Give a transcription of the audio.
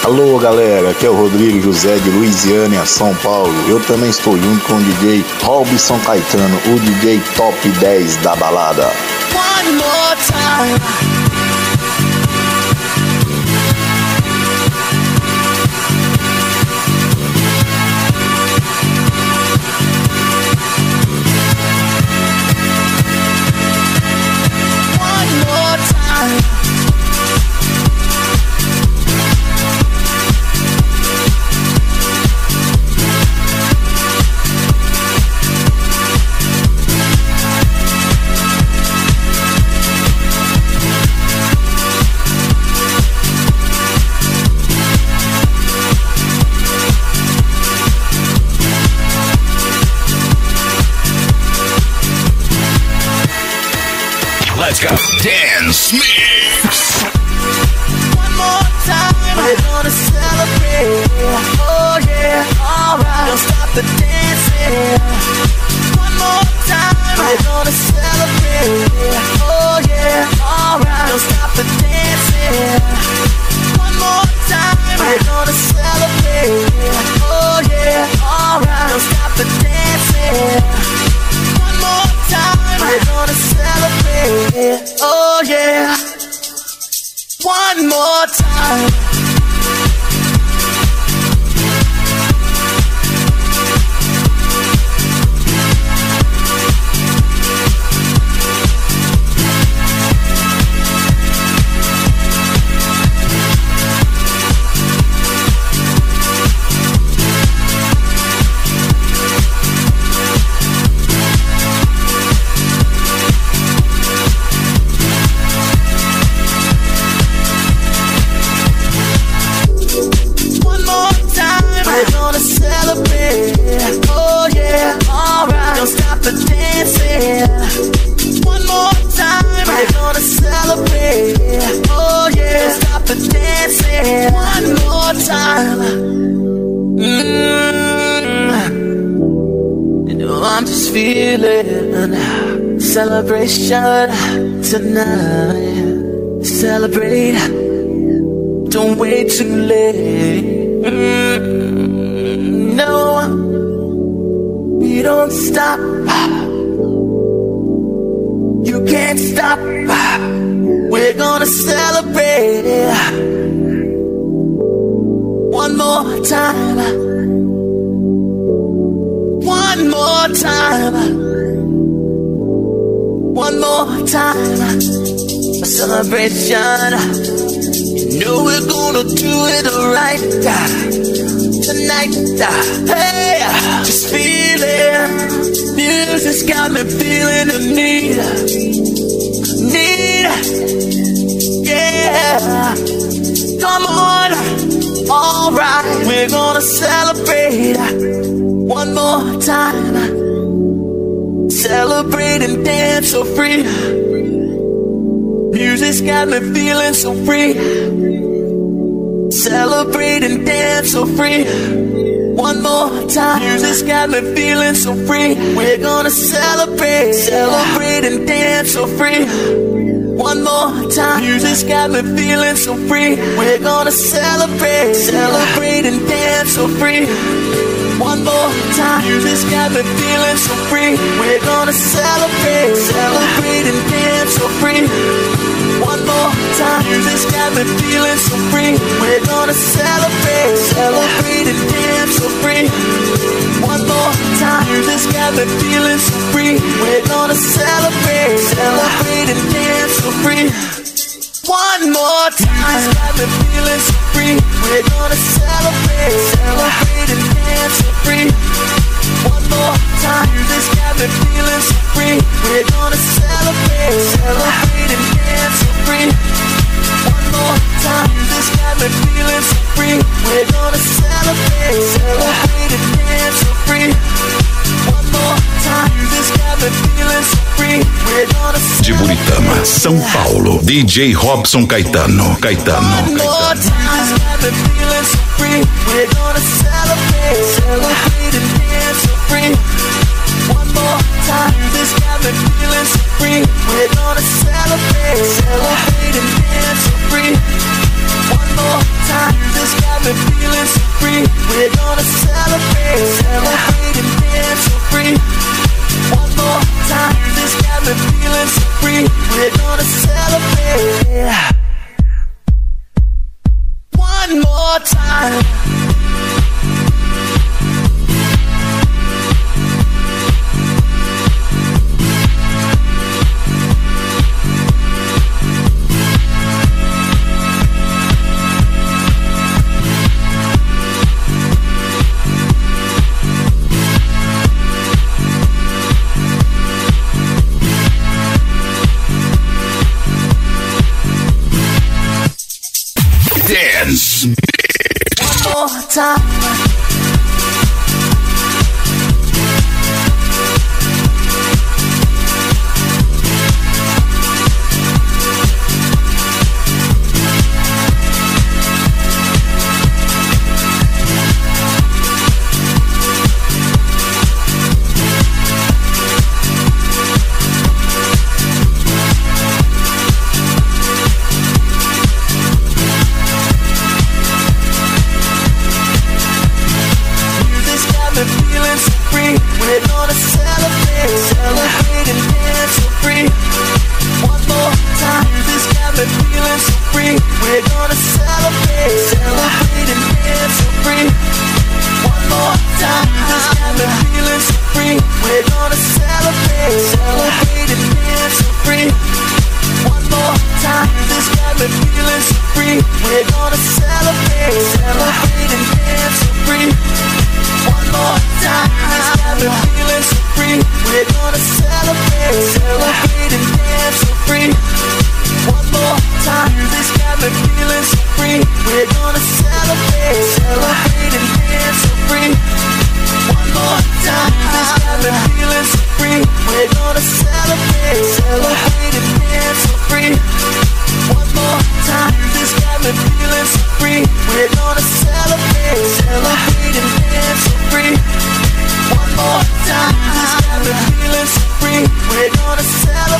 Alô galera, aqui é o Rodrigo José de Luisiânia, São Paulo. Eu também estou junto com o DJ Robson Caetano, o DJ Top 10 da balada. One more time. Let's go. Dance Mix. One more time, we're gonna celebrate. Oh yeah, alright. Don't stop the dancing. One more time, we're gonna celebrate. Oh yeah, alright. Don't stop the dancing. One more time, we're gonna celebrate. Oh yeah, alright. Don't stop the dancing. One more time, we're gonna celebrate. Oh yeah. One more time. Oh yeah, alright. Don't stop the dancing. One more time, we're gonna celebrate. Oh yeah, don't stop the dancing. One more time. You know I'm just feeling celebration tonight. Celebrate. Don't wait too late. No, we don't stop. You can't stop. We're gonna celebrate. One more time. One more time. One more time. A celebration. You know we're gonna do it right tonight. Hey, just feeling. Music's got me feeling the need. Yeah. Come on. Alright, we're gonna celebrate one more time. Celebrate and dance so free. Music's got me feeling so free. Celebrate and dance so free. One more time. Music's got me feeling so free. We're gonna celebrate. Celebrate and dance so free. One more time. Music's got me feeling so free. We're gonna celebrate. Celebrate and dance so free. One more time. Music's got me feeling so free. We're gonna celebrate. Celebrate and dance so free. One more time. Music's got me feeling so free. We're gonna celebrate. Celebrate and dance so free. One more time. Music's got me feeling so free. We're gonna celebrate. Celebrate and dance so free. One more time. Music's got me feeling so free. We're gonna celebrate. Celebrate and dance so free. One more time. Music's got me feeling so free. We're gonna celebrate. Celebrate and dance so free. One more time. Music's got me feeling so free. We're gonna celebrate. Celebrate and dance so free. One more time. Music's got me feeling so free. We're gonna celebrate. De Buritama, São Paulo, DJ Robson Caetano. One more time. Music's got me feeling so free. We're gonna celebrate. Celebrate and dance so free. One more time. Music's got me feeling so free. We're gonna celebrate. Celebrate and dance so free. One more time. This got me feeling so free. We're gonna celebrate, celebrate and dance so free. One more time. This got me feeling so free. We're gonna celebrate. One more time. Dance. One more time. We're gonna celebrate, celebrate and dance so free. One more time, this got me feeling so free. We're gonna celebrate, celebrate and dance so free. One more time, this got me feeling so free. We're gonna celebrate, celebrate and dance so free. One more time, this got me feeling so free. We're gonna celebrate, celebrate and dance so free. One more time, this got me feeling so free. We're gonna celebrate, celebrate and dance so free. One more time, this got me feeling so free. We're gonna celebrate, celebrate and dance so free. One more time, this got me feeling so free. We're gonna celebrate, celebrate and dance so free. One more time, this got me feeling so free. We're gonna celebrate, celebrate and dance so free. One more time, this got me feeling so free. We're gonna celebrate.